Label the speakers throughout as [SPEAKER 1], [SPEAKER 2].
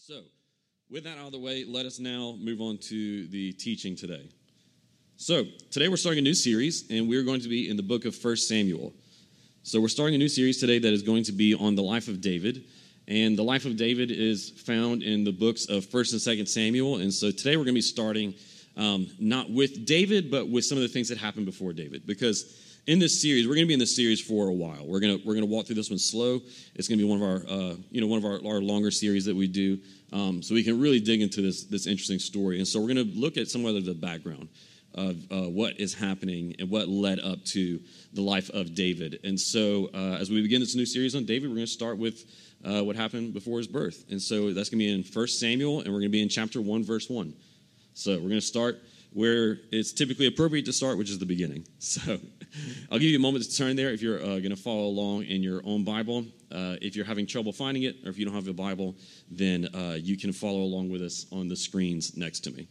[SPEAKER 1] So, with that out of the way, let us now move on to the teaching today. So, today we're starting a new series, and we're going to be in the book of 1 Samuel. So, we're starting a new series today that is going to be on the life of David. And the life of David is found in the books of 1 and 2 Samuel. And so today we're going to be starting not with David, but with some of the things that happened before David. Because in this series, we're going to be in this series for a while. We're going to walk through this one slow. It's going to be one of our longer series that we do, so we can really dig into this interesting story. And so we're going to look at some of the background of what is happening and what led up to the life of David. And so as we begin this new series on David, we're going to start with what happened before his birth. And so that's going to be in 1 Samuel, and we're going to be in chapter 1, verse 1. So we're going to start where it's typically appropriate to start, which is the beginning. So I'll give you a moment to turn there if you're going to follow along in your own Bible. If you're having trouble finding it, or if you don't have a Bible, then you can follow along with us on the screens next to me.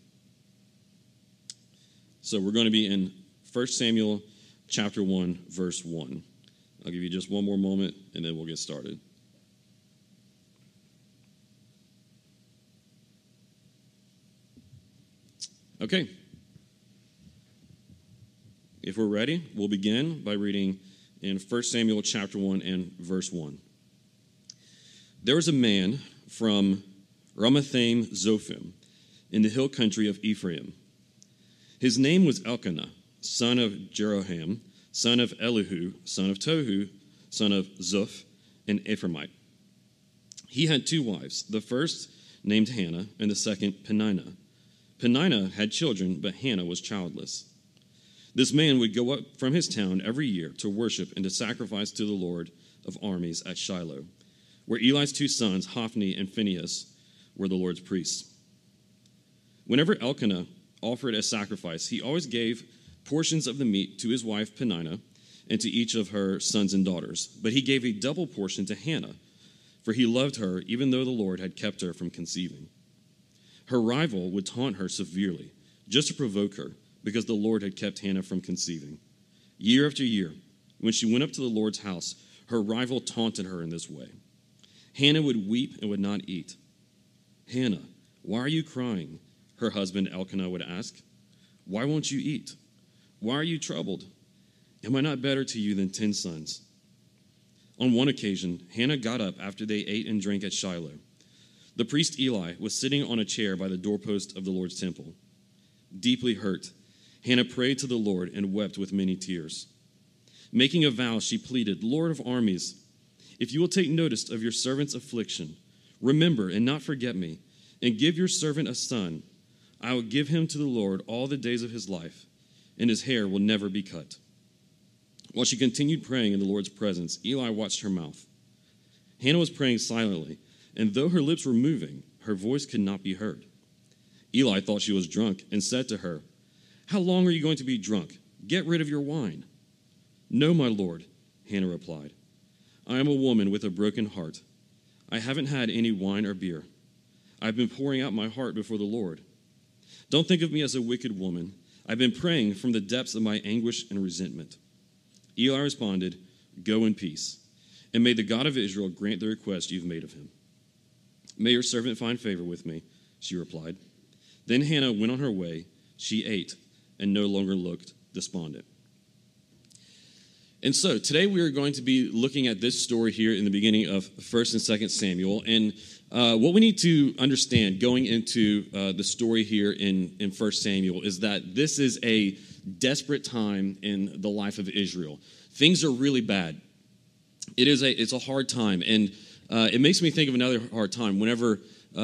[SPEAKER 1] So we're going to be in 1 Samuel chapter 1, verse 1. I'll give you just one more moment, and then we'll get started. Okay. If we're ready, we'll begin by reading in 1 Samuel chapter 1 and verse 1. There was a man from Ramathaim Zophim in the hill country of Ephraim. His name was Elkanah, son of Jeroham, son of Elihu, son of Tohu, son of Zuph, an Ephraimite. He had two wives, the first named Hannah and the second Peninnah. Peninnah had children, but Hannah was childless. This man would go up from his town every year to worship and to sacrifice to the Lord of armies at Shiloh, where Eli's two sons, Hophni and Phinehas, were the Lord's priests. Whenever Elkanah offered a sacrifice, he always gave portions of the meat to his wife Peninnah and to each of her sons and daughters. But he gave a double portion to Hannah, for he loved her even though the Lord had kept her from conceiving. Her rival would taunt her severely, just to provoke her, because the Lord had kept Hannah from conceiving. Year after year, when she went up to the Lord's house, her rival taunted her in this way. Hannah would weep and would not eat. "Hannah, why are you crying?" her husband Elkanah would ask. "Why won't you eat? Why are you troubled? Am I not better to you than 10 sons?" On one occasion, Hannah got up after they ate and drank at Shiloh. The priest Eli was sitting on a chair by the doorpost of the Lord's temple. Deeply hurt, Hannah prayed to the Lord and wept with many tears. Making a vow, she pleaded, "Lord of armies, if you will take notice of your servant's affliction, remember and not forget me, and give your servant a son. I will give him to the Lord all the days of his life, and his hair will never be cut." While she continued praying in the Lord's presence, Eli watched her mouth. Hannah was praying silently, and though her lips were moving, her voice could not be heard. Eli thought she was drunk and said to her, "How long are you going to be drunk? Get rid of your wine." "No, my lord," Hannah replied. "I am a woman with a broken heart. I haven't had any wine or beer. I've been pouring out my heart before the Lord. Don't think of me as a wicked woman. I've been praying from the depths of my anguish and resentment." Eli responded, "Go in peace, and may the God of Israel grant the request you've made of him." "May your servant find favor with me," she replied. Then Hannah went on her way. She ate and no longer looked despondent. And so today we are going to be looking at this story here in the beginning of 1 and 2 Samuel. And what we need to understand going into the story here in 1 Samuel is that this is a desperate time in the life of Israel. Things are really bad. It's a hard time. And it makes me think of another hard time whenever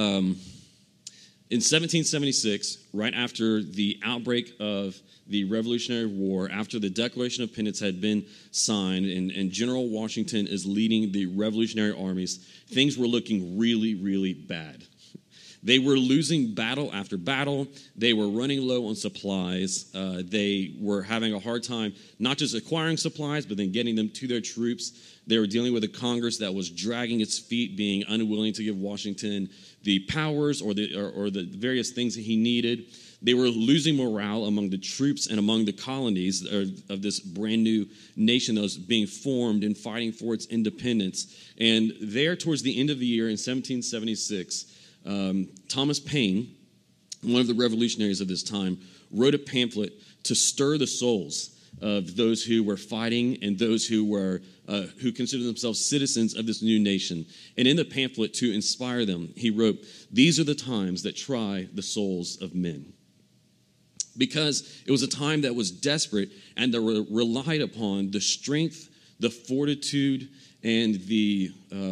[SPEAKER 1] in 1776, right after the outbreak of the Revolutionary War, after the Declaration of Independence had been signed and General Washington is leading the Revolutionary armies, things were looking really, really bad. They were losing battle after battle. They were running low on supplies. They were having a hard time not just acquiring supplies, but then getting them to their troops. They were dealing with a Congress that was dragging its feet, being unwilling to give Washington the powers or the various things that he needed. They were losing morale among the troops and among the colonies of this brand new nation that was being formed and fighting for its independence. And there, towards the end of the year in 1776, Thomas Paine, one of the revolutionaries of this time, wrote a pamphlet to stir the souls of those who were fighting and those who considered themselves citizens of this new nation. And in the pamphlet, to inspire them, he wrote, "These are the times that try the souls of men." Because it was a time that was desperate and that relied upon the strength, the fortitude, and the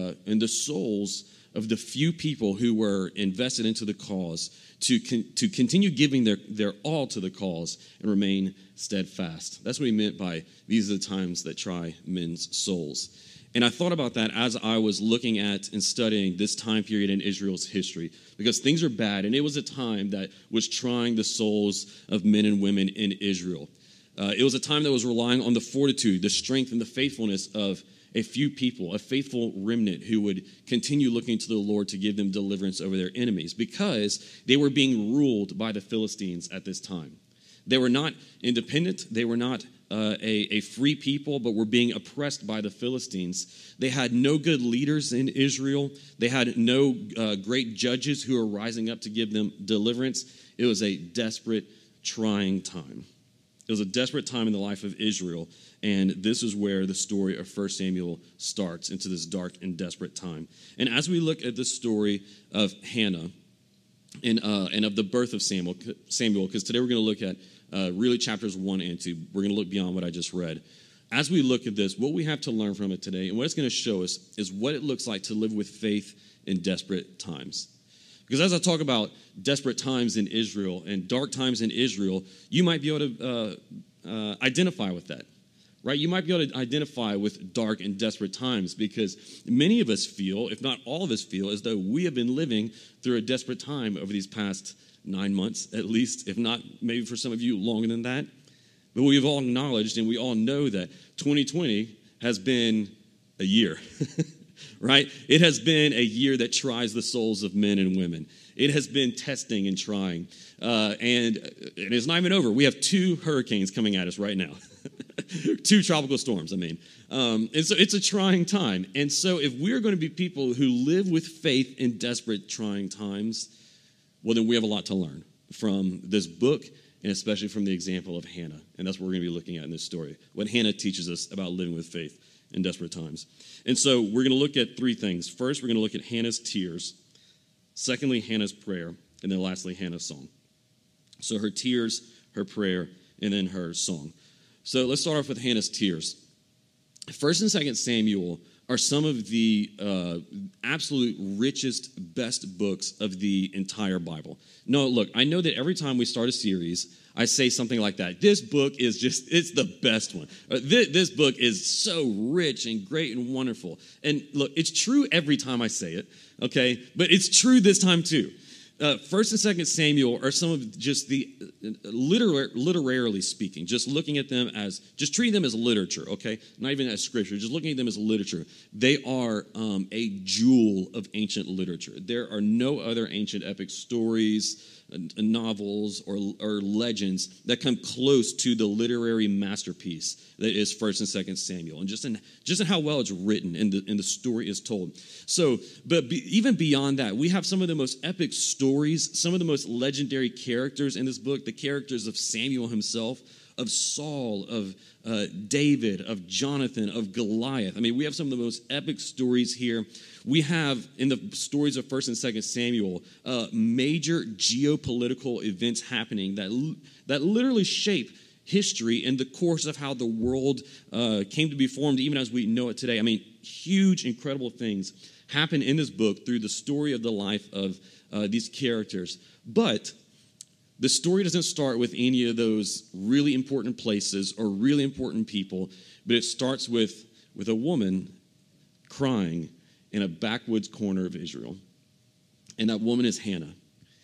[SPEAKER 1] souls of the few people who were invested into the cause to continue giving their all to the cause and remain steadfast. That's what he meant by these are the times that try men's souls. And I thought about that as I was looking at and studying this time period in Israel's history, because things are bad, and it was a time that was trying the souls of men and women in Israel. It was a time that was relying on the fortitude, the strength, and the faithfulness of a few people, a faithful remnant who would continue looking to the Lord to give them deliverance over their enemies, because they were being ruled by the Philistines at this time. They were not independent. They were not a free people, but were being oppressed by the Philistines. They had no good leaders in Israel. They had no great judges who were rising up to give them deliverance. It was a desperate, trying time. It was a desperate time in the life of Israel, and this is where the story of 1 Samuel starts, into this dark and desperate time. And as we look at the story of Hannah and of the birth of Samuel, because today we're going to look at really chapters 1 and 2. We're going to look beyond what I just read. As we look at this, what we have to learn from it today, and what it's going to show us, is what it looks like to live with faith in desperate times. Because as I talk about desperate times in Israel and dark times in Israel, you might be able to identify with that, right? You might be able to identify with dark and desperate times, because many of us feel, if not all of us feel, as though we have been living through a desperate time over these past 9 months, at least, if not maybe for some of you longer than that. But we've all acknowledged and we all know that 2020 has been a year. Right? It has been a year that tries the souls of men and women. It has been testing and trying. And it's not even over. We have 2 hurricanes coming at us right now. 2 tropical storms, I mean. And so it's a trying time. And so if we're going to be people who live with faith in desperate, trying times, well, then we have a lot to learn from this book, and especially from the example of Hannah. And that's what we're going to be looking at in this story, what Hannah teaches us about living with faith in desperate times. And so we're going to look at 3 things. First, we're going to look at Hannah's tears. Secondly, Hannah's prayer. And then lastly, Hannah's song. So her tears, her prayer, and then her song. So let's start off with Hannah's tears. 1st and 2nd Samuel are some of the absolute richest, best books of the entire Bible. No, look, I know that every time we start a series, I say something like that. This book is just, it's the best one. This book is so rich and great and wonderful. And look, it's true every time I say it, okay? But it's true this time too. 1st and 2nd Samuel are some of just the, literarily speaking, just looking at them as, just treating them as literature, okay? Not even as scripture, just looking at them as literature. They are a jewel of ancient literature. There are no other ancient epic stories, novels, or legends that come close to the literary masterpiece that is 1st and 2nd Samuel, and just in how well it's written and the story is told. So, even beyond that, we have some of the most epic stories, some of the most legendary characters in this book, the characters of Samuel himself, of Saul, of David, of Jonathan, of Goliath. I mean, we have some of the most epic stories here. We have, in the stories of 1st and 2nd Samuel, major geopolitical events happening that literally shape history and the course of how the world came to be formed, even as we know it today. I mean, huge, incredible things happen in this book through the story of the life of these characters. But the story doesn't start with any of those really important places or really important people, but it starts with a woman crying in a backwoods corner of Israel. And that woman is Hannah.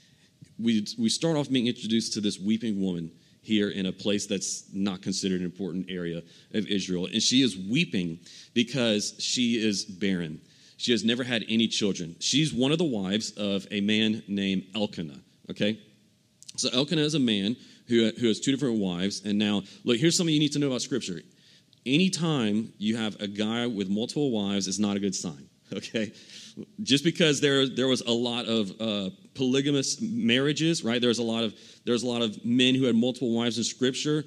[SPEAKER 1] We start off being introduced to this weeping woman here in a place that's not considered an important area of Israel. And she is weeping because she is barren. She has never had any children. She's one of the wives of a man named Elkanah, okay? So Elkanah is a man who has 2 different wives. And now, look, here's something you need to know about Scripture. Anytime you have a guy with multiple wives, it's not a good sign, okay? Just because there was a lot of polygamous marriages, right? There was a lot of men who had multiple wives in Scripture.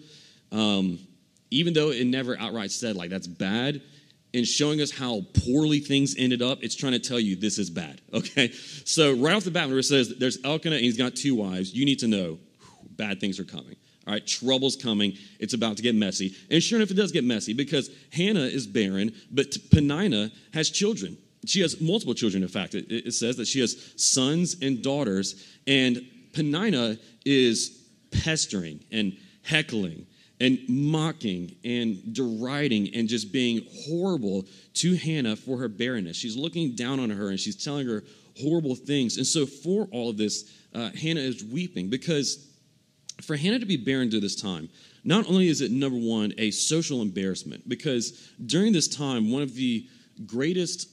[SPEAKER 1] Even though it never outright said, like, that's bad, in showing us how poorly things ended up, it's trying to tell you this is bad, okay? So right off the bat, when it says there's Elkanah and he's got 2 wives, you need to know bad things are coming, all right? Trouble's coming. It's about to get messy. And sure enough, it does get messy because Hannah is barren, but Peninnah has children. She has multiple children, in fact. It says that she has sons and daughters, and Peninnah is pestering and heckling and mocking and deriding and just being horrible to Hannah for her barrenness. She's looking down on her and she's telling her horrible things. And so for all of this, Hannah is weeping because for Hannah to be barren during this time, not only is it, number one, a social embarrassment, because during this time, one of the greatest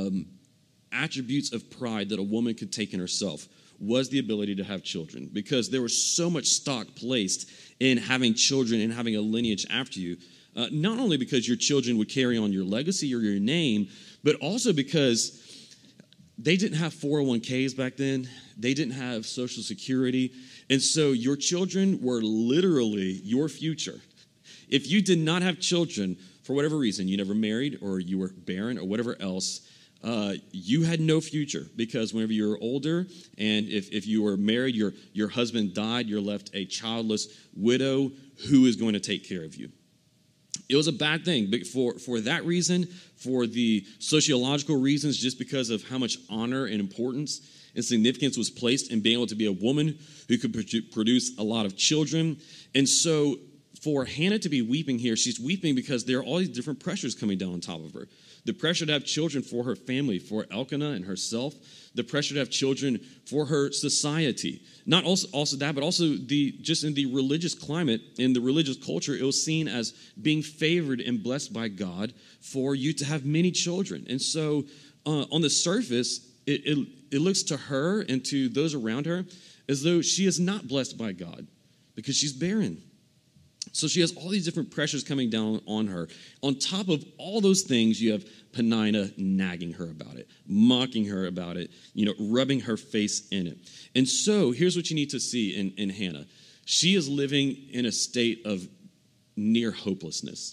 [SPEAKER 1] attributes of pride that a woman could take in herself was the ability to have children, because there was so much stock placed in having children and having a lineage after you, not only because your children would carry on your legacy or your name, but also because they didn't have 401ks back then. They didn't have Social Security. And so your children were literally your future. If you did not have children, for whatever reason, you never married or you were barren or whatever else, you had no future, because whenever you were older and if you were married, your husband died, you're left a childless widow who is going to take care of you. It was a bad thing, but for that reason, for the sociological reasons, just because of how much honor and importance and significance was placed in being able to be a woman who could produce a lot of children. And so for Hannah to be weeping here, she's weeping because there are all these different pressures coming down on top of her. The pressure to have children for her family, for Elkanah and herself. The pressure to have children for her society. Not also that, but also just in the religious climate, in the religious culture, it was seen as being favored and blessed by God for you to have many children. And so on the surface, it looks to her and to those around her as though she is not blessed by God because she's barren. So she has all these different pressures coming down on her. On top of all those things, you have Peninnah nagging her about it, mocking her about it, rubbing her face in it. And so here's what you need to see in Hannah. She is living in a state of near hopelessness.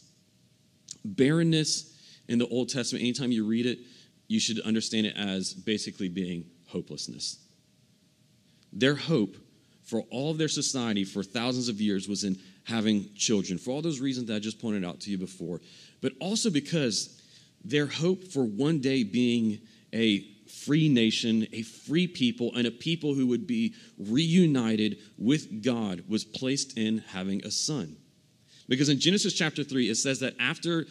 [SPEAKER 1] Barrenness in the Old Testament, anytime you read it, you should understand it as basically being hopelessness. Their hope for all of their society for thousands of years was in having children, for all those reasons that I just pointed out to you before, but also because their hope for one day being a free nation, a free people, and a people who would be reunited with God was placed in having a son. Because in Genesis chapter 3, it says that after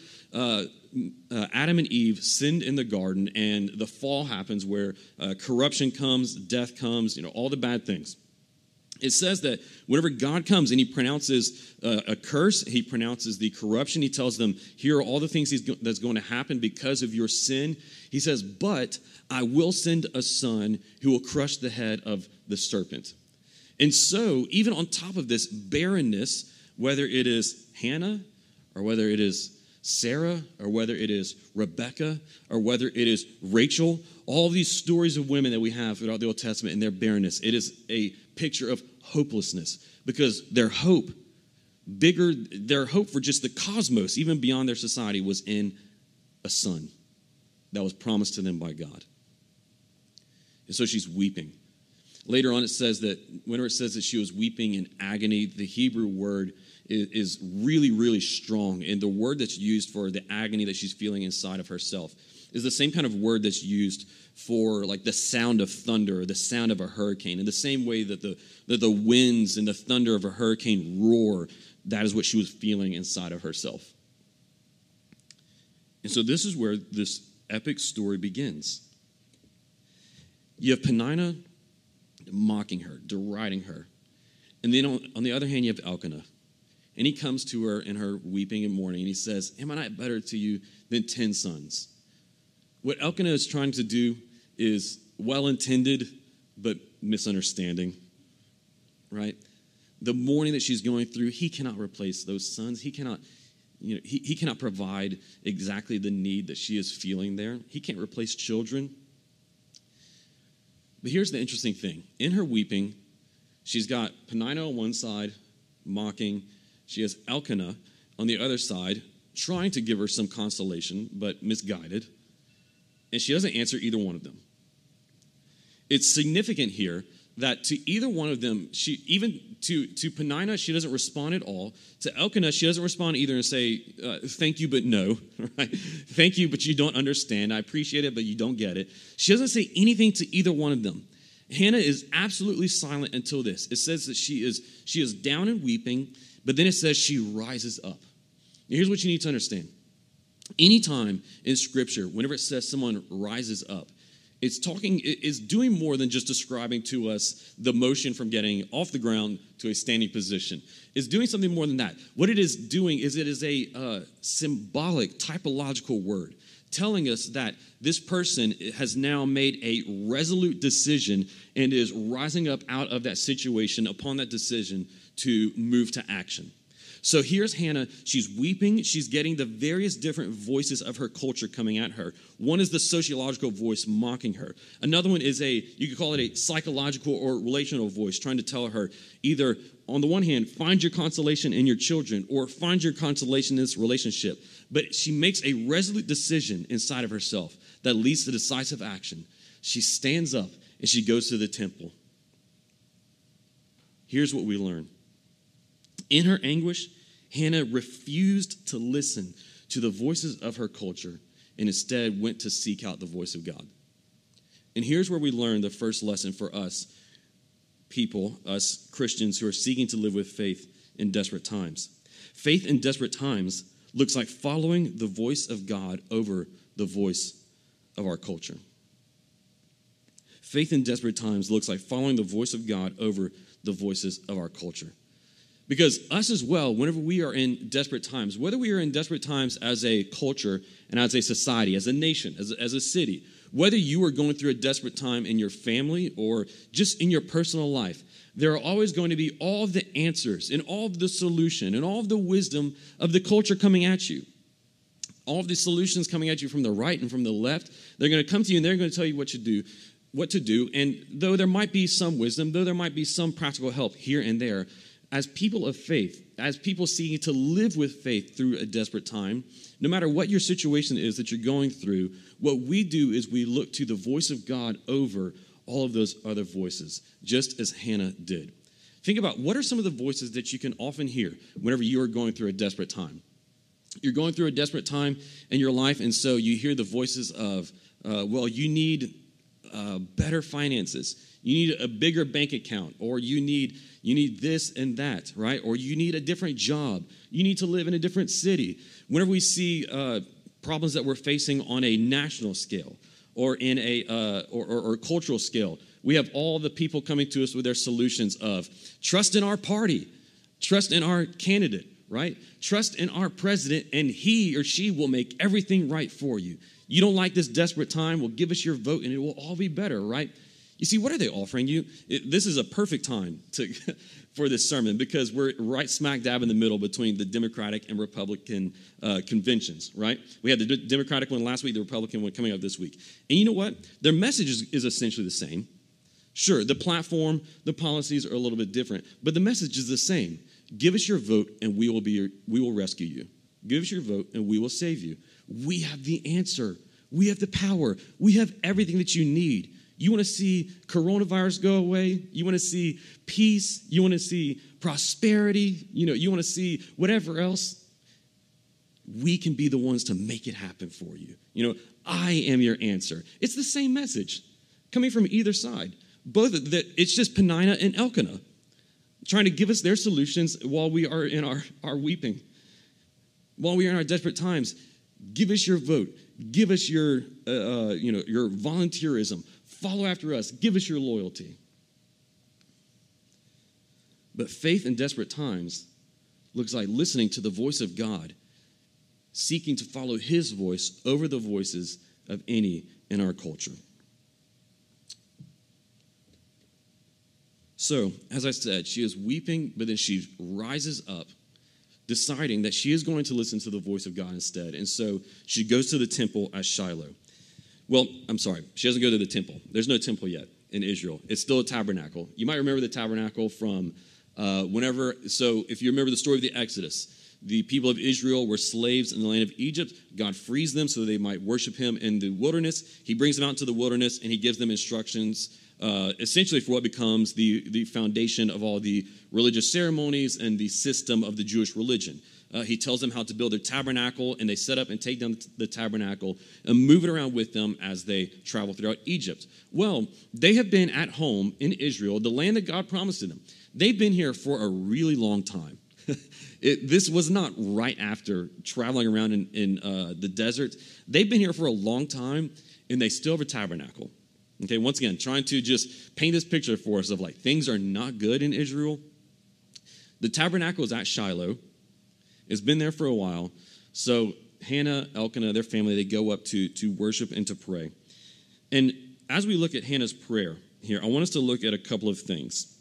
[SPEAKER 1] Adam and Eve sinned in the garden and the fall happens where corruption comes, death comes, all the bad things. It says that whenever God comes and he pronounces a curse, he pronounces the corruption, he tells them, here are all the things that's going to happen because of your sin. He says, but I will send a son who will crush the head of the serpent. And so, even on top of this barrenness, whether it is Hannah or whether it is Sarah or whether it is Rebecca or whether it is Rachel, all these stories of women that we have throughout the Old Testament and their barrenness, it is a picture of hopelessness because their hope for just the cosmos, even beyond their society, was in a son that was promised to them by God. And so she's weeping. Later on, it says that whenever it says that she was weeping in agony, the Hebrew word is really, really strong. And the word that's used for the agony that she's feeling inside of herself is the same kind of word that's used for like the sound of thunder or the sound of a hurricane. In the same way that the winds and the thunder of a hurricane roar, that is what she was feeling inside of herself. And so this is where this epic story begins. You have Peninnah mocking her, deriding her. And then on the other hand, you have Elkanah. And he comes to her in her weeping and mourning, and he says, am I not better to you than 10 sons? What Elkanah is trying to do is well-intended, but misunderstanding, right? The mourning that she's going through, he cannot replace those sons. He cannot, he cannot provide exactly the need that she is feeling there. He can't replace children. But here's the interesting thing. In her weeping, she's got Peninnah on one side, mocking. She has Elkanah on the other side, trying to give her some consolation, but misguided. And she doesn't answer either one of them. It's significant here that to either one of them, even to Peninnah, she doesn't respond at all. To Elkanah, she doesn't respond either and say, thank you, but no. Right? Thank you, but you don't understand. I appreciate it, but you don't get it. She doesn't say anything to either one of them. Hannah is absolutely silent until this. It says that she is down and weeping, but then it says she rises up. Here's what you need to understand. Anytime in Scripture, whenever it says someone rises up, it's doing more than just describing to us the motion from getting off the ground to a standing position. It's doing something more than that. What it is doing is it is a symbolic, typological word telling us that this person has now made a resolute decision and is rising up out of that situation upon that decision to move to action. So here's Hannah. She's weeping. She's getting the various different voices of her culture coming at her. One is the sociological voice mocking her. Another one is you could call it a psychological or relational voice trying to tell her either, on the one hand, find your consolation in your children or find your consolation in this relationship. But she makes a resolute decision inside of herself that leads to decisive action. She stands up and she goes to the temple. Here's what we learn. In her anguish, Hannah refused to listen to the voices of her culture and instead went to seek out the voice of God. And here's where we learn the first lesson for us people, us Christians who are seeking to live with faith in desperate times. Faith in desperate times looks like following the voice of God over the voice of our culture. Faith in desperate times looks like following the voice of God over the voices of our culture. Because us as well, whenever we are in desperate times, whether we are in desperate times as a culture and as a society, as a nation, as a city, whether you are going through a desperate time in your family or just in your personal life, there are always going to be all of the answers and all of the solution and all of the wisdom of the culture coming at you. All of the solutions coming at you from the right and from the left, they're going to come to you and they're going to tell you what to do. And though there might be some wisdom, though there might be some practical help here and there, as people of faith, as people seeking to live with faith through a desperate time, no matter what your situation is that you're going through, what we do is we look to the voice of God over all of those other voices, just as Hannah did. Think about what are some of the voices that you can often hear whenever you are going through a desperate time. You're going through a desperate time in your life, and so you hear the voices of, you need better finances. You need a bigger bank account, or you need this and that, right? Or you need a different job. You need to live in a different city. Whenever we see problems that we're facing on a national scale or in a or cultural scale, we have all the people coming to us with their solutions of trust in our party, trust in our candidate, right? Trust in our president, and he or she will make everything right for you. You don't like this desperate time? Well, give us your vote, and it will all be better, right? You see, what are they offering you? This is a perfect time for this sermon because we're right smack dab in the middle between the Democratic and Republican conventions, right? We had the Democratic one last week, the Republican one coming up this week. And you know what? Their message is essentially the same. Sure, the platform, the policies are a little bit different, but the message is the same. Give us your vote and we will rescue you. Give us your vote and we will save you. We have the answer. We have the power. We have everything that you need. You want to see coronavirus go away? You want to see peace? You want to see prosperity? You want to see whatever else? We can be the ones to make it happen for you. I am your answer. It's the same message coming from either side. It's just Peninnah and Elkanah trying to give us their solutions while we are in our weeping. While we are in our desperate times, give us your vote. Give us your volunteerism. Follow after us. Give us your loyalty. But faith in desperate times looks like listening to the voice of God, seeking to follow his voice over the voices of any in our culture. So, as I said, she is weeping, but then she rises up deciding that she is going to listen to the voice of God instead. And so she goes to the temple at Shiloh. Well, I'm sorry, she doesn't go to the temple. There's no temple yet in Israel. It's still a tabernacle. You might remember the tabernacle from so if you remember the story of the Exodus, the people of Israel were slaves in the land of Egypt. God frees them so they might worship him in the wilderness. He brings them out into the wilderness, and he gives them instructions essentially for what becomes the foundation of all the religious ceremonies and the system of the Jewish religion. He tells them how to build their tabernacle, and they set up and take down the tabernacle and move it around with them as they travel throughout Egypt. Well, they have been at home in Israel, the land that God promised to them. They've been here for a really long time. This was not right after traveling around in the desert. They've been here for a long time, and they still have a tabernacle. Okay, once again, trying to just paint this picture for us of like things are not good in Israel. The tabernacle is at Shiloh. It's been there for a while. So Hannah, Elkanah, their family, they go up to worship and to pray. And as we look at Hannah's prayer here, I want us to look at a couple of things.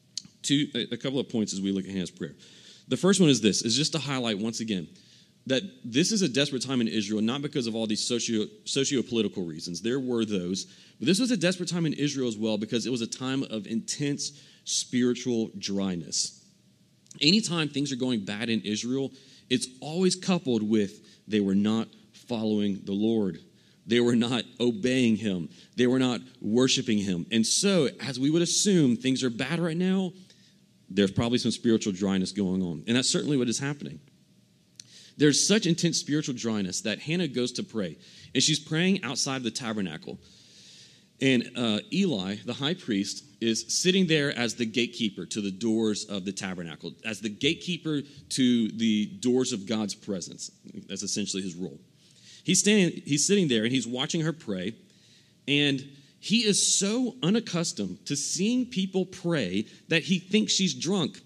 [SPEAKER 1] A couple of points as we look at Hannah's prayer. The first one is this, is just to highlight once again that this is a desperate time in Israel, not because of all these socio-political reasons. There were those. But this was a desperate time in Israel as well because it was a time of intense spiritual dryness. Anytime things are going bad in Israel, it's always coupled with they were not following the Lord. They were not obeying him. They were not worshiping him. And so, as we would assume things are bad right now, there's probably some spiritual dryness going on. And that's certainly what is happening. There's such intense spiritual dryness that Hannah goes to pray. And she's praying outside the tabernacle. And Eli, the high priest, is sitting there as the gatekeeper to the doors of the tabernacle, as the gatekeeper to the doors of God's presence. That's essentially his role. He's sitting there, and he's watching her pray, and he is so unaccustomed to seeing people pray that he thinks she's drunk.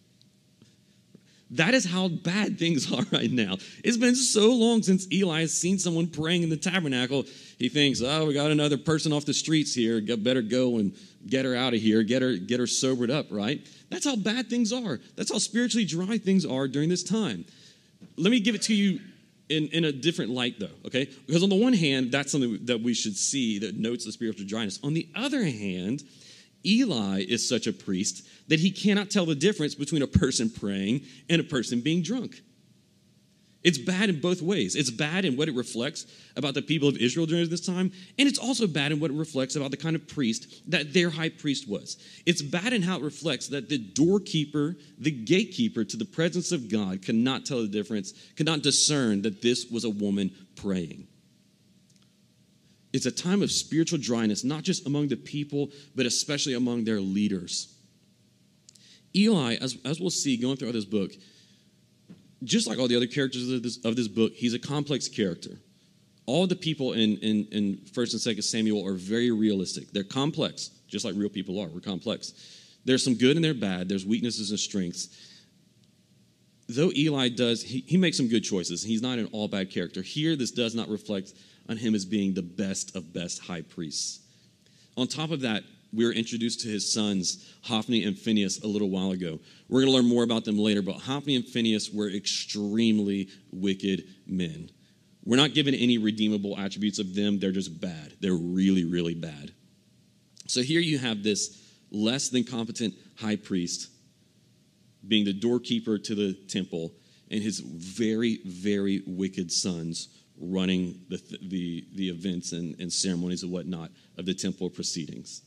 [SPEAKER 1] That is how bad things are right now. It's been so long since Eli has seen someone praying in the tabernacle. He thinks, oh, we got another person off the streets here. Better go and get her out of here, get her sobered up, right? That's how bad things are. That's how spiritually dry things are during this time. Let me give it to you in a different light, though, okay? Because on the one hand, that's something that we should see that notes the spiritual dryness. On the other hand, Eli is such a priest that he cannot tell the difference between a person praying and a person being drunk. It's bad in both ways. It's bad in what it reflects about the people of Israel during this time, and it's also bad in what it reflects about the kind of priest that their high priest was. It's bad in how it reflects that the doorkeeper, the gatekeeper to the presence of God could not tell the difference, could not discern that this was a woman praying. It's a time of spiritual dryness, not just among the people, but especially among their leaders. Eli, as we'll see going throughout this book, just like all the other characters of this book, he's a complex character. All the people in 1st and 2nd Samuel are very realistic. They're complex, just like real people are. We're complex. There's some good and there's bad. There's weaknesses and strengths. Though Eli he makes some good choices. He's not an all bad character. Here, this does not reflect on him as being the best of best high priests. On top of that, we were introduced to his sons, Hophni and Phinehas, a little while ago. We're going to learn more about them later, but Hophni and Phinehas were extremely wicked men. We're not given any redeemable attributes of them. They're just bad. They're really, really bad. So here you have this less than competent high priest being the doorkeeper to the temple, and his very, very wicked sons running the events and ceremonies and whatnot of the temple proceedings.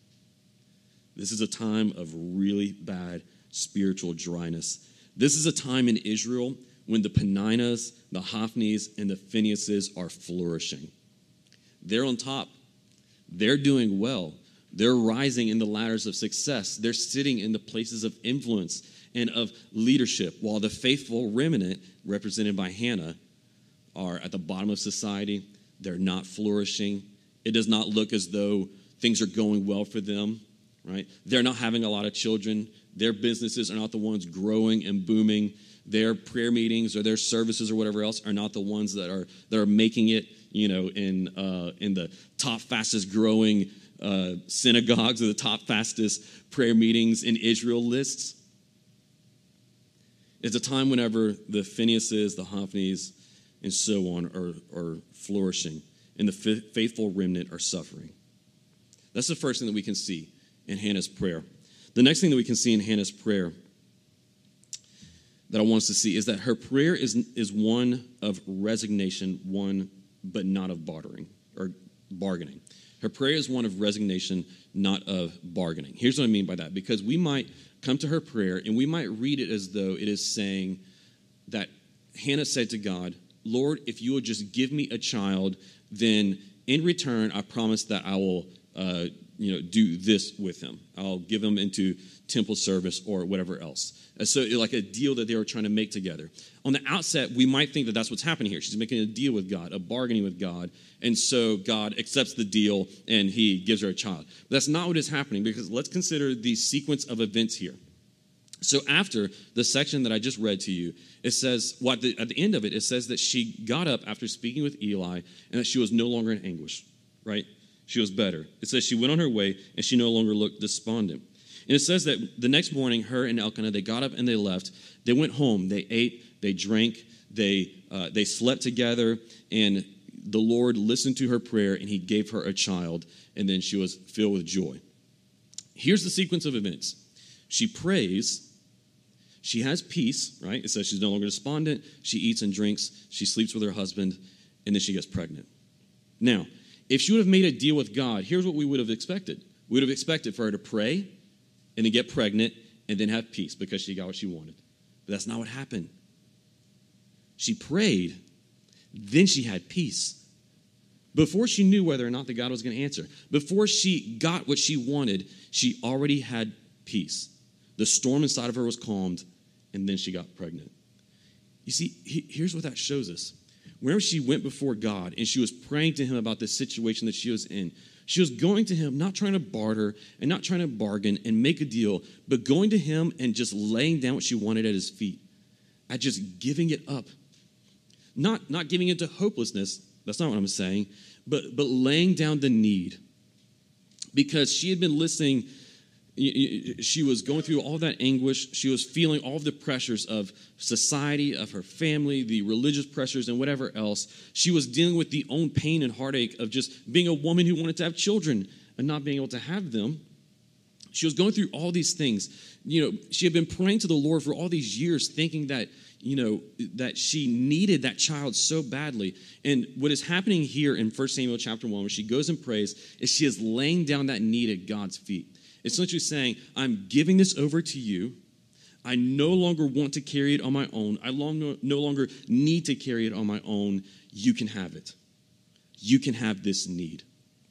[SPEAKER 1] This is a time of really bad spiritual dryness. This is a time in Israel when the Peninnahs, the Hophnis, and the Phinehas's are flourishing. They're on top. They're doing well. They're rising in the ladders of success. They're sitting in the places of influence and of leadership, while the faithful remnant, represented by Hannah, are at the bottom of society. They're not flourishing. It does not look as though things are going well for them, right? They're not having a lot of children. Their businesses are not the ones growing and booming. Their prayer meetings or their services or whatever else are not the ones that are making it, in the top fastest growing synagogues or the top fastest prayer meetings in Israel lists. It's a time whenever the Phinehas's, the Hophnis, and so on are flourishing, and the faithful remnant are suffering. That's the first thing that we can see in Hannah's prayer. The next thing that we can see in Hannah's prayer that I want us to see is that her prayer is one of resignation, but not of bargaining. Her prayer is one of resignation, not of bargaining. Here's what I mean by that. Because we might come to her prayer and we might read it as though it is saying that Hannah said to God, Lord, if you will just give me a child, then in return, I promise that I will do this with him. I'll give him into temple service or whatever else. So like a deal that they were trying to make together. On the outset, we might think that that's what's happening here. She's making a deal with God, a bargaining with God. And so God accepts the deal and he gives her a child. But that's not what is happening, because let's consider the sequence of events here. So after the section that I just read to you, it says, at the end of it, it says that she got up after speaking with Eli and that she was no longer in anguish, right? She was better. It says she went on her way and she no longer looked despondent. And it says that the next morning, her and Elkanah, they got up and they left. They went home. They ate, they drank, they slept together, and the Lord listened to her prayer and he gave her a child, and then she was filled with joy. Here's the sequence of events. She prays. She has peace, right? It says she's no longer despondent. She eats and drinks. She sleeps with her husband, and then she gets pregnant. Now, if she would have made a deal with God, here's what we would have expected. We would have expected for her to pray and then get pregnant and then have peace because she got what she wanted. But that's not what happened. She prayed, then she had peace. Before she knew whether or not that God was going to answer, before she got what she wanted, she already had peace. The storm inside of her was calmed, and then she got pregnant. You see, here's what that shows us. Whenever she went before God and she was praying to him about the situation that she was in, she was going to him, not trying to barter and not trying to bargain and make a deal, but going to him and just laying down what she wanted at his feet, at just giving it up. Not giving into hopelessness, that's not what I'm saying, but laying down the need. Because she had been listening. She was going through all that anguish. She was feeling all of the pressures of society, of her family, the religious pressures, and whatever else. She was dealing with the own pain and heartache of just being a woman who wanted to have children and not being able to have them. She was going through all these things. She had been praying to the Lord for all these years, thinking that, that she needed that child so badly. And what is happening here in 1 Samuel chapter 1, where she goes and prays, is she is laying down that need at God's feet. It's literally saying, I'm giving this over to you. I no longer want to carry it on my own. I no longer need to carry it on my own. You can have it. You can have this need.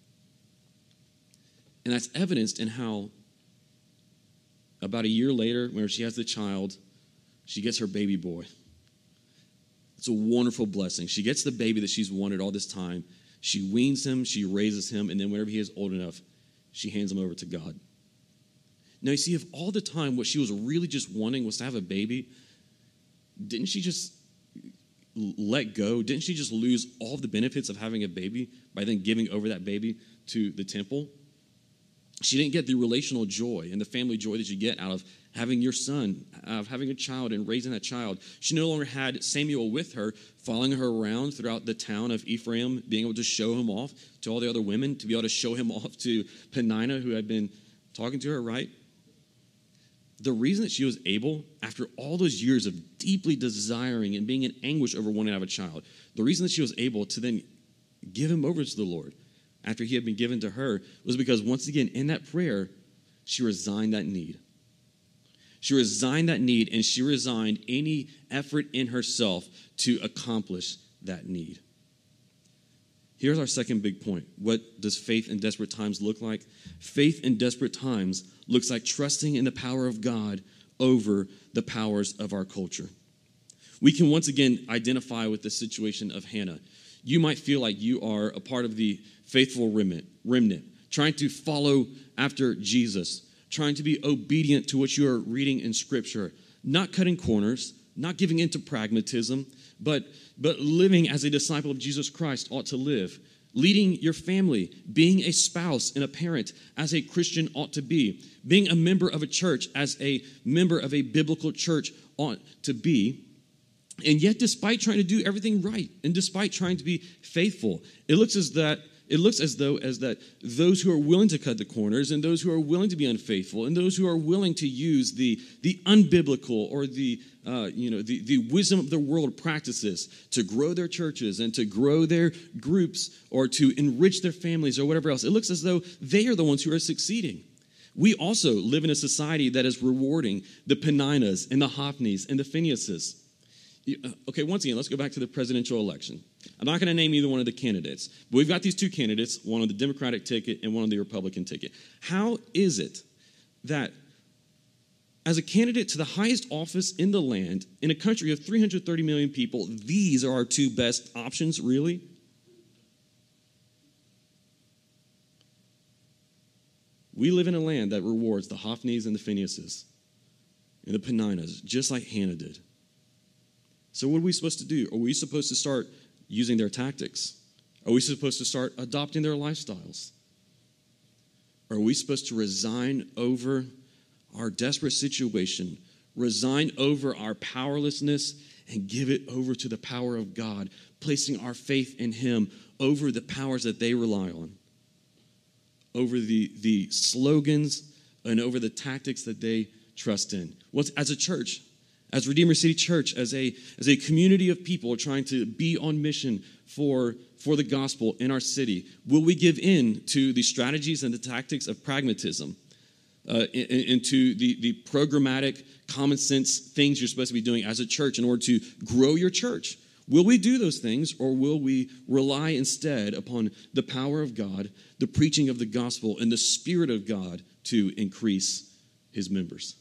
[SPEAKER 1] And that's evidenced in how about a year later, when she has the child, she gets her baby boy. It's a wonderful blessing. She gets the baby that she's wanted all this time. She weans him, she raises him, and then whenever he is old enough, she hands him over to God. Now, you see, if all the time what she was really just wanting was to have a baby, didn't she just let go? Didn't she just lose all of the benefits of having a baby by then giving over that baby to the temple? She didn't get the relational joy and the family joy that you get out of having your son, of having a child and raising that child. She no longer had Samuel with her, following her around throughout the town of Ephraim, being able to show him off to all the other women, to be able to show him off to Peninnah, who had been talking to her, right? The reason that she was able, after all those years of deeply desiring and being in anguish over wanting to have a child, the reason that she was able to then give him over to the Lord after he had been given to her was because, once again, in that prayer, she resigned that need. She resigned that need, and she resigned any effort in herself to accomplish that need. Here's our second big point. What does faith in desperate times look like? Faith in desperate times looks like trusting in the power of God over the powers of our culture. We can once again identify with the situation of Hannah. You might feel like you are a part of the faithful remnant, trying to follow after Jesus, trying to be obedient to what you are reading in Scripture, not cutting corners, not giving into pragmatism, but living as a disciple of Jesus Christ ought to live, leading your family, being a spouse and a parent as a Christian ought to be, being a member of a church as a member of a biblical church ought to be. And yet, despite trying to do everything right, and despite trying to be faithful, it looks as though those who are willing to cut the corners, and those who are willing to be unfaithful, and those who are willing to use the unbiblical or the wisdom of the world practices to grow their churches and to grow their groups or to enrich their families or whatever else, it looks as though they are the ones who are succeeding. We also live in a society that is rewarding the Peninnahs and the Hophnis and the Phinehas's. Okay, once again, let's go back to the presidential election. I'm not going to name either one of the candidates, but we've got these two candidates, one on the Democratic ticket and one on the Republican ticket. How is it that as a candidate to the highest office in the land, in a country of 330 million people, these are our two best options, really? We live in a land that rewards the Hophnis and the Phinehas's and the Peninnahs, just like Hannah did. So what are we supposed to do? Are we supposed to start using their tactics? Are we supposed to start adopting their lifestyles? Are we supposed to resign over our desperate situation, resign over our powerlessness, and give it over to the power of God, placing our faith in Him over the powers that they rely on, over the slogans and over the tactics that they trust in? As a church, as Redeemer City Church, as a community of people trying to be on mission for the gospel in our city, will we give in to the strategies and the tactics of pragmatism, into the programmatic, common sense things you're supposed to be doing as a church in order to grow your church? Will we do those things, or will we rely instead upon the power of God, the preaching of the gospel, and the Spirit of God to increase His members?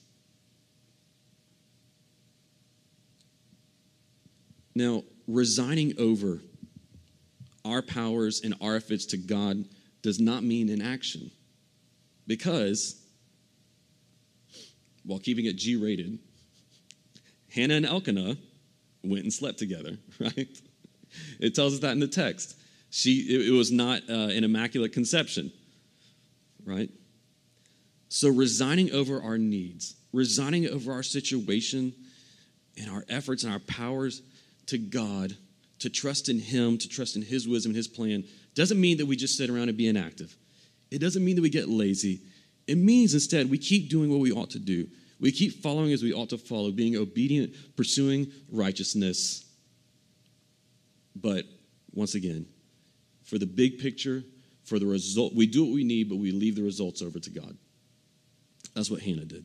[SPEAKER 1] Now, resigning over our powers and our efforts to God does not mean inaction, because, while keeping it G-rated, Hannah and Elkanah went and slept together, right? It tells us that in the text. It was not an immaculate conception, right? So resigning over our needs, resigning over our situation and our efforts and our powers to God, to trust in Him, to trust in His wisdom, His plan, doesn't mean that we just sit around and be inactive. It doesn't mean that we get lazy. It means instead we keep doing what we ought to do. We keep following as we ought to follow, being obedient, pursuing righteousness. But once again, for the big picture, for the result, we do what we need, but we leave the results over to God. That's what Hannah did.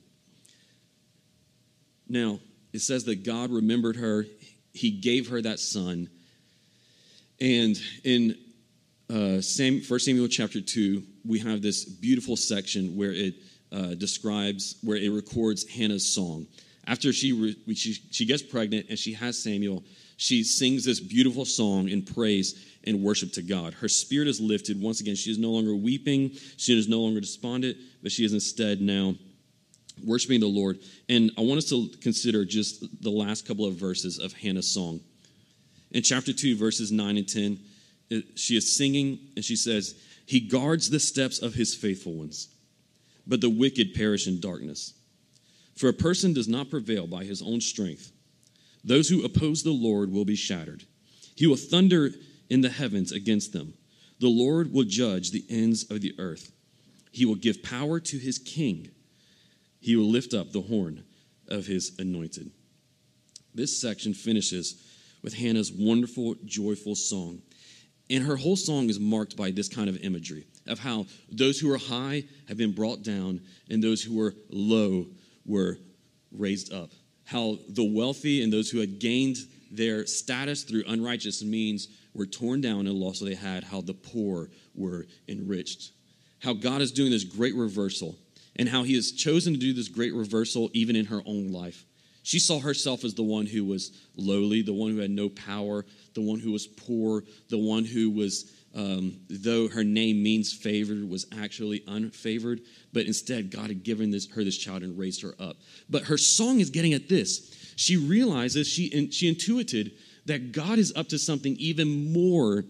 [SPEAKER 1] Now, it says that God remembered her. He gave her that son. And in 1 Samuel chapter 2, we have this beautiful section where it where it records Hannah's song. After she gets pregnant and she has Samuel, she sings this beautiful song in praise and worship to God. Her spirit is lifted. Once again, she is no longer weeping. She is no longer despondent, but she is instead now worshiping the Lord. And I want us to consider just the last couple of verses of Hannah's song. In chapter 2, verses 9 and 10, she is singing, and she says, "He guards the steps of His faithful ones, but the wicked perish in darkness. For a person does not prevail by his own strength. Those who oppose the Lord will be shattered. He will thunder in the heavens against them. The Lord will judge the ends of the earth. He will give power to His king. He will lift up the horn of His anointed." This section finishes with Hannah's wonderful, joyful song. And her whole song is marked by this kind of imagery of how those who are high have been brought down and those who were low were raised up. How the wealthy and those who had gained their status through unrighteous means were torn down and lost what they had. How the poor were enriched. How God is doing this great reversal, and how He has chosen to do this great reversal even in her own life. She saw herself as the one who was lowly, the one who had no power, the one who was poor, the one who was, though her name means favored, was actually unfavored. But instead, God had given her this child and raised her up. But her song is getting at this. She realizes, she intuited that God is up to something even more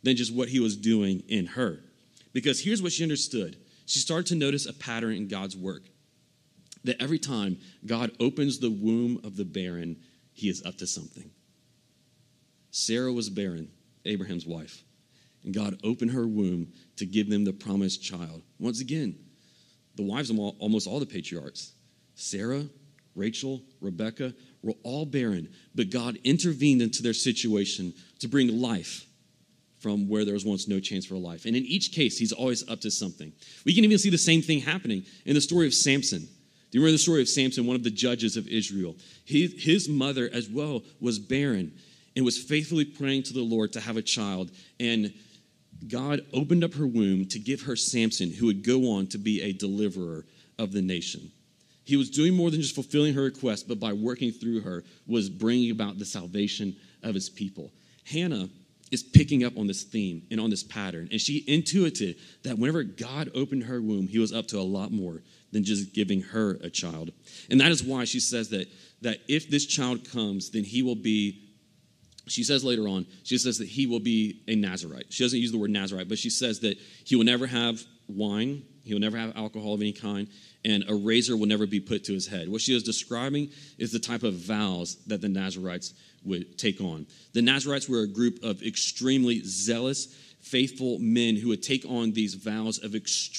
[SPEAKER 1] than just what he was doing in her. Because here's what she understood. She started to notice a pattern in God's work. That every time God opens the womb of the barren, he is up to something. Sarah was barren, Abraham's wife. And God opened her womb to give them the promised child. Once again, the wives of almost all the patriarchs, Sarah, Rachel, Rebecca, were all barren. But God intervened into their situation to bring life from where there was once no chance for life. And in each case, he's always up to something. We can even see the same thing happening in the story of Samson. Do you remember the story of Samson, one of the judges of Israel? His mother as well was barren and was faithfully praying to the Lord to have a child. And God opened up her womb to give her Samson, who would go on to be a deliverer of the nation. He was doing more than just fulfilling her request, but by working through her was bringing about the salvation of his people. Hannah is picking up on this theme and on this pattern, and she intuited that whenever God opened her womb, he was up to a lot more than just giving her a child. And that is why she says that if this child comes, then he will be, she says later on, she says that he will be a Nazirite. She doesn't use the word Nazirite, but she says that he will never have wine, he will never have alcohol of any kind, and a razor will never be put to his head. What she is describing is the type of vows that the Nazirites would take on. The Nazirites were a group of extremely zealous, faithful men who would take on these vows of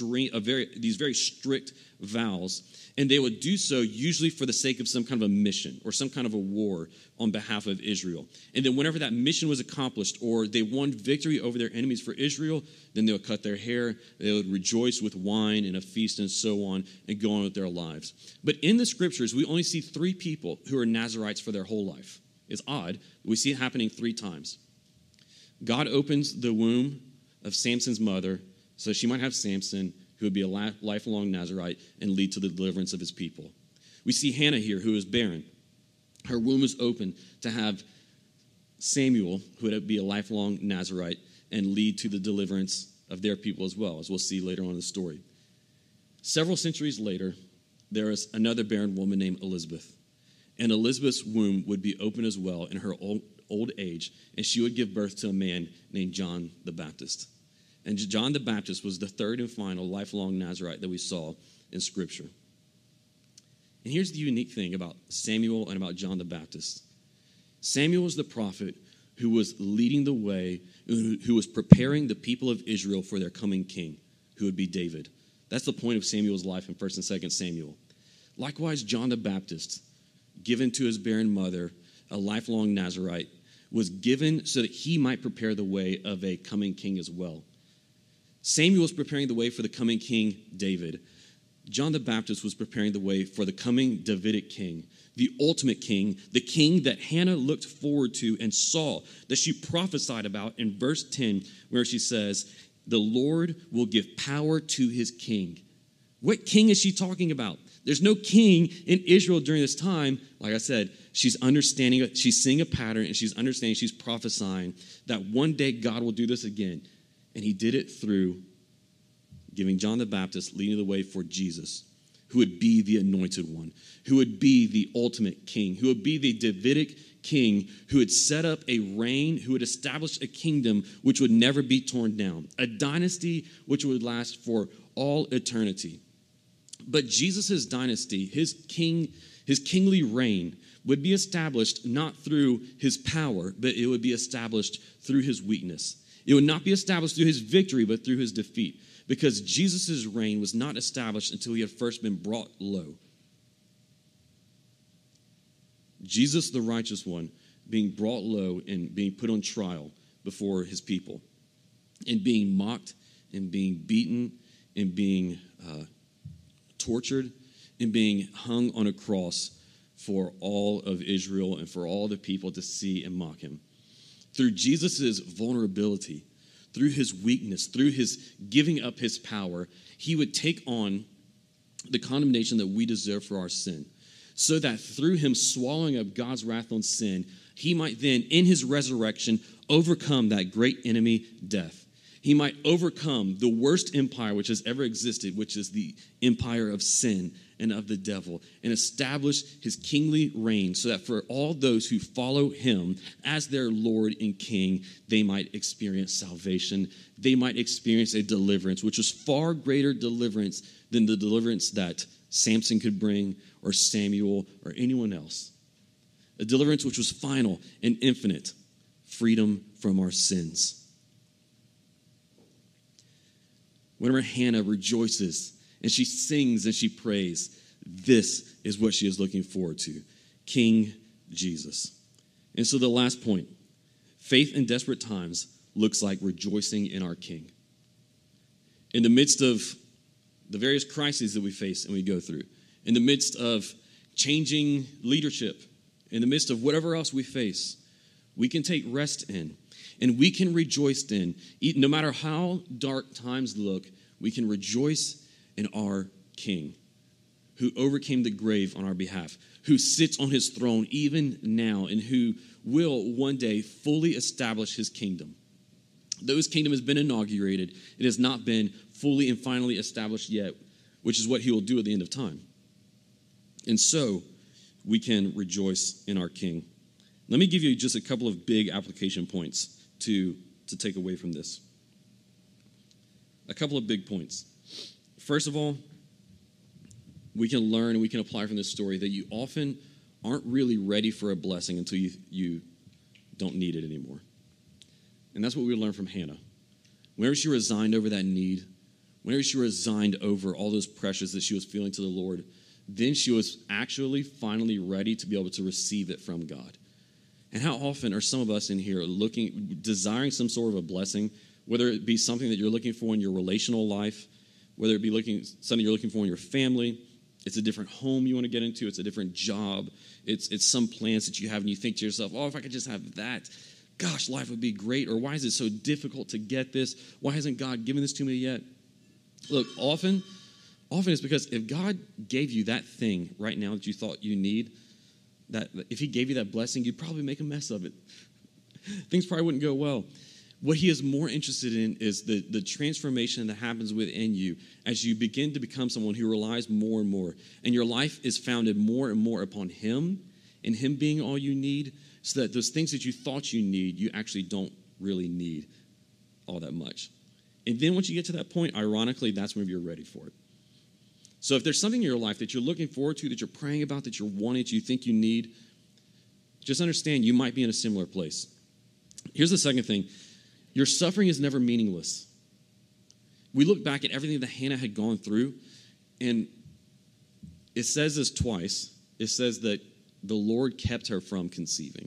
[SPEAKER 1] these very strict vows, and they would do so usually for the sake of some kind of a mission or some kind of a war on behalf of Israel. And then whenever that mission was accomplished or they won victory over their enemies for Israel, then they would cut their hair, they would rejoice with wine and a feast and so on and go on with their lives. But in the scriptures, we only see 3 people who are Nazirites for their whole life. It's odd. We see it happening 3 times. God opens the womb of Samson's mother so she might have Samson, who would be a lifelong Nazirite and lead to the deliverance of his people. We see Hannah here, who is barren. Her womb is open to have Samuel, who would be a lifelong Nazirite, and lead to the deliverance of their people as well, as we'll see later on in the story. Several centuries later, there is another barren woman named Elizabeth. And Elizabeth's womb would be open as well in her old age, and she would give birth to a man named John the Baptist. And John the Baptist was the third and final lifelong Nazirite that we saw in Scripture. And here's the unique thing about Samuel and about John the Baptist. Samuel was the prophet who was leading the way, who was preparing the people of Israel for their coming king, who would be David. That's the point of Samuel's life in 1st and 2nd Samuel. Likewise, John the Baptist, given to his barren mother, a lifelong Nazirite, was given so that he might prepare the way of a coming king as well. Samuel was preparing the way for the coming king, David. John the Baptist was preparing the way for the coming Davidic king, the ultimate king, the king that Hannah looked forward to and saw, that she prophesied about in verse 10, where she says, "The Lord will give power to his king." What king is she talking about? There's no king in Israel during this time. Like I said, she's understanding, she's seeing a pattern, and she's understanding, she's prophesying that one day God will do this again. And he did it through giving John the Baptist, leading the way for Jesus, who would be the anointed one, who would be the ultimate king, who would be the Davidic king, who would set up a reign, who would establish a kingdom which would never be torn down, a dynasty which would last for all eternity. But Jesus' dynasty, his kingly reign, would be established not through his power, but it would be established through his weakness. It would not be established through his victory, but through his defeat, because Jesus' reign was not established until he had first been brought low. Jesus, the righteous one, being brought low and being put on trial before his people, and being mocked and being beaten and being tortured and being hung on a cross for all of Israel and for all the people to see and mock him. Through Jesus' vulnerability, through his weakness, through his giving up his power, he would take on the condemnation that we deserve for our sin, so that through him swallowing up God's wrath on sin, he might then, in his resurrection, overcome that great enemy, death. He might overcome the worst empire which has ever existed, which is the empire of sin and of the devil, and establish his kingly reign so that for all those who follow him as their Lord and King, they might experience salvation. They might experience a deliverance, which is far greater deliverance than the deliverance that Samson could bring or Samuel or anyone else. A deliverance which was final and infinite, freedom from our sins. Whenever Hannah rejoices and she sings and she prays, this is what she is looking forward to, King Jesus. And so the last point, faith in desperate times looks like rejoicing in our King. In the midst of the various crises that we face and we go through, in the midst of changing leadership, in the midst of whatever else we face, we can take rest in, and we can rejoice in. No matter how dark times look, we can rejoice in our King, who overcame the grave on our behalf, who sits on his throne even now, and who will one day fully establish his kingdom. Though his kingdom has been inaugurated, it has not been fully and finally established yet, which is what he will do at the end of time. And so, we can rejoice in our King. Let me give you just a couple of big application points to take away from this. A couple of big points. First of all, we can learn and we can apply from this story that you often aren't really ready for a blessing until you don't need it anymore. And that's what we learn from Hannah. Whenever she resigned over that need, whenever she resigned over all those pressures that she was feeling to the Lord, then she was actually finally ready to be able to receive it from God. And how often are some of us in here desiring some sort of a blessing, whether it be something that you're looking for in your relational life, whether it be something you're looking for in your family, it's a different home you want to get into, it's a different job, it's some plans that you have and you think to yourself, oh, if I could just have that, gosh, life would be great. Or why is it so difficult to get this? Why hasn't God given this to me yet? Look, often it's because if God gave you that thing right now that you thought you need, that if he gave you that blessing, you'd probably make a mess of it. Things probably wouldn't go well. What he is more interested in is the transformation that happens within you as you begin to become someone who relies more and more. And your life is founded more and more upon him and him being all you need, so that those things that you thought you need, you actually don't really need all that much. And then once you get to that point, ironically, that's when you're ready for it. So if there's something in your life that you're looking forward to, that you're praying about, that you're wanting, you think you need, just understand you might be in a similar place. Here's the second thing. Your suffering is never meaningless. We look back at everything that Hannah had gone through, and it says this twice. It says that the Lord kept her from conceiving.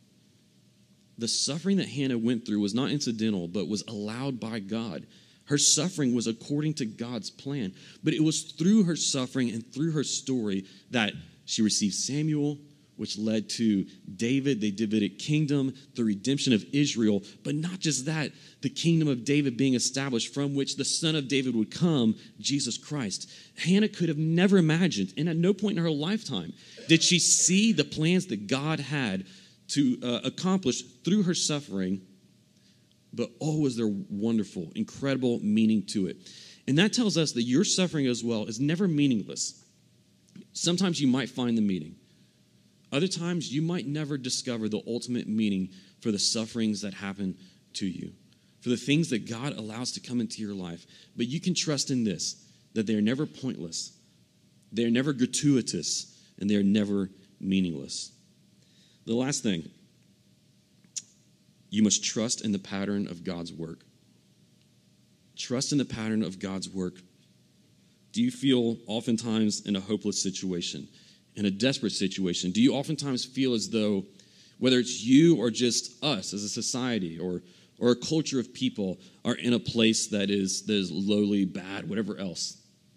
[SPEAKER 1] The suffering that Hannah went through was not incidental, but was allowed by God. Her suffering was according to God's plan. But it was through her suffering and through her story that she received Samuel, which led to David, the Davidic kingdom, the redemption of Israel. But not just that, the kingdom of David being established, from which the son of David would come, Jesus Christ. Hannah could have never imagined, and at no point in her lifetime did she see the plans that God had to accomplish through her suffering. But oh, was there wonderful, incredible meaning to it. And that tells us that your suffering as well is never meaningless. Sometimes you might find the meaning. Other times you might never discover the ultimate meaning for the sufferings that happen to you, for the things that God allows to come into your life. But you can trust in this, that they are never pointless, they are never gratuitous, and they are never meaningless. The last thing, you must trust in the pattern of God's work. Trust in the pattern of God's work. Do you feel oftentimes in a hopeless situation, in a desperate situation? Do you oftentimes feel as though, whether it's you or just us as a society or a culture of people, are in a place that is lowly, bad, whatever else?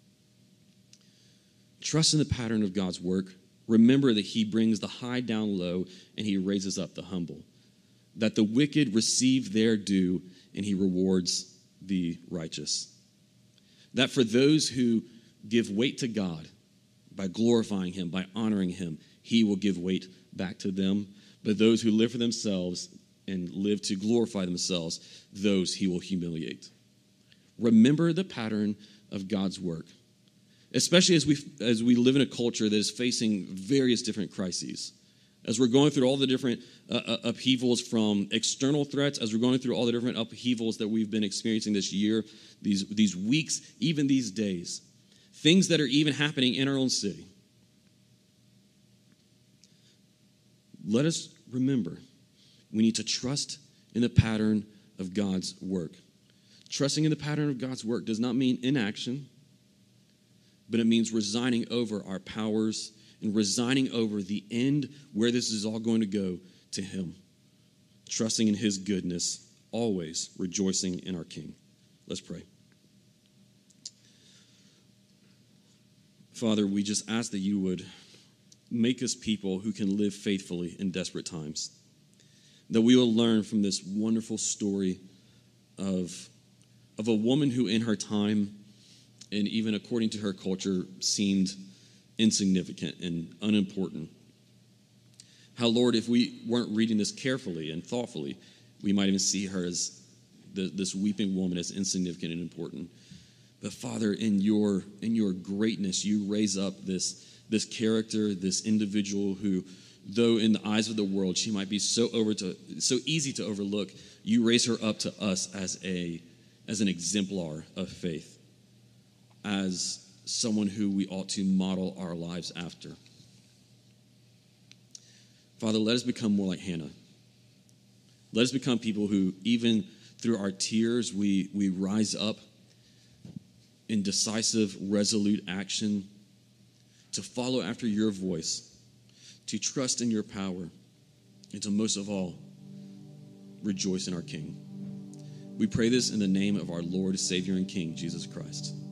[SPEAKER 1] Trust in the pattern of God's work. Remember that he brings the high down low and he raises up the humble. That the wicked receive their due and he rewards the righteous. That for those who give weight to God by glorifying him, by honoring him, he will give weight back to them. But those who live for themselves, and live to glorify themselves, those he will humiliate. Remember the pattern of God's work, especially as we live in a culture that is facing various different crises. As we're going through all the different upheavals from external threats, as we're going through all the different upheavals that we've been experiencing this year, these weeks, even these days, things that are even happening in our own city. Let us remember, we need to trust in the pattern of God's work. Trusting in the pattern of God's work does not mean inaction, but it means resigning over our powers and resigning over the end where this is all going to go to him. Trusting in his goodness, always rejoicing in our King. Let's pray. Father, we just ask that you would make us people who can live faithfully in desperate times. That we will learn from this wonderful story of a woman who in her time, and even according to her culture, seemed insignificant and unimportant. How, Lord, if we weren't reading this carefully and thoughtfully, we might even see her as this weeping woman as insignificant and important. But Father, in your greatness, you raise up this character, this individual who, though in the eyes of the world she might be so easy to overlook, you raise her up to us as an exemplar of faith, as someone who we ought to model our lives after. Father, let us become more like Hannah. Let us become people who, even through our tears, we rise up in decisive, resolute action to follow after your voice, to trust in your power, and to most of all, rejoice in our King. We pray this in the name of our Lord, Savior, and King, Jesus Christ.